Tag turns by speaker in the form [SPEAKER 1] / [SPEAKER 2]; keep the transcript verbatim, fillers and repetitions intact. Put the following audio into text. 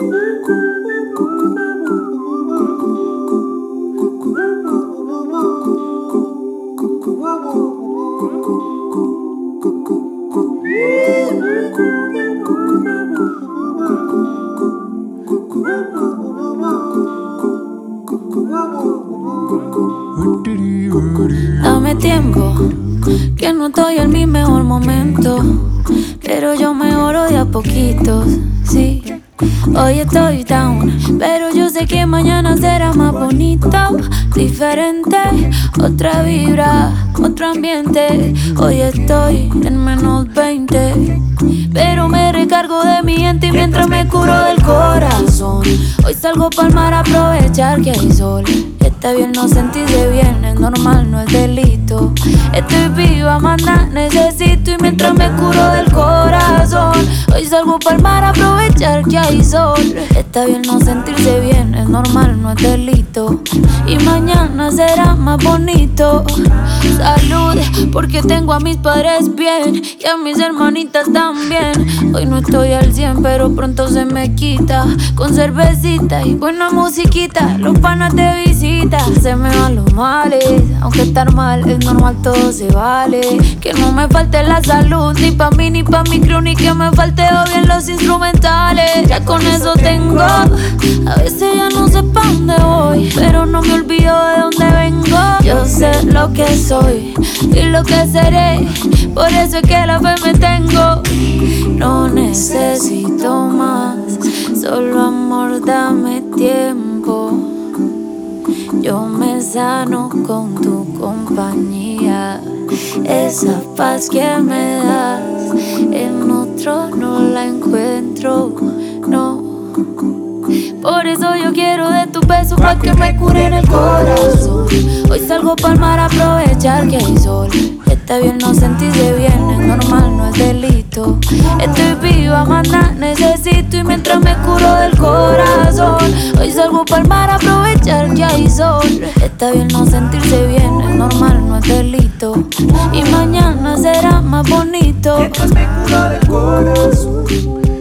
[SPEAKER 1] Dame tiempo, que no estoy en mi mejor momento, pero yo mejoro de a poquitos, sí. Hoy estoy down, pero yo sé que mañana será más bonito, diferente, otra vibra, otro ambiente. Hoy estoy en menos veinte, pero me recargo de mi gente mientras me curo del corazón. Hoy salgo pa'l mar a aprovechar que hay sol. Está bien no sentirse bien, es normal, no es delito. Estoy viva, manda, necesito. Y mientras me curo del corazón, hoy salgo pa'l mar a aprovechar que hay sol. Está bien no sentirse bien, es normal, no es delito. Y mañana será más bonito. Salud, porque tengo a mis padres bien y a mis hermanitas también. Hoy no estoy al cien, pero pronto se me quita. Con cervecita y buena musiquita, los panas de visita. Se me van los males, aunque estar mal es normal, todo se vale. Que no me falte la salud, ni pa' mí ni pa' mi crew, ni que me falte o bien los instrumentales. Ya con eso tengo, a veces ya no sé pa' dónde voy, pero no me olvido de dónde vengo. Yo sé lo que soy y lo que seré, por eso es que la fe me tengo. No necesito más, solo amor, dame tiempo. Yo me sano con tu compañía. Esa paz que me das, en otro no la encuentro, no. Por eso yo quiero de tu beso pa' que me cure en el corazón. Hoy salgo pa'l mar a aprovechar que hay sol. Está bien no sentirse bien, es normal, no es delito. Estoy viva, manda, necesito. Y mientras me curo del corazón, hoy salgo pa'l mar a aprovechar que hay sol. Está bien no sentirse bien, es normal, no es delito. Y mañana será más bonito.
[SPEAKER 2] Mientras me curo del corazón,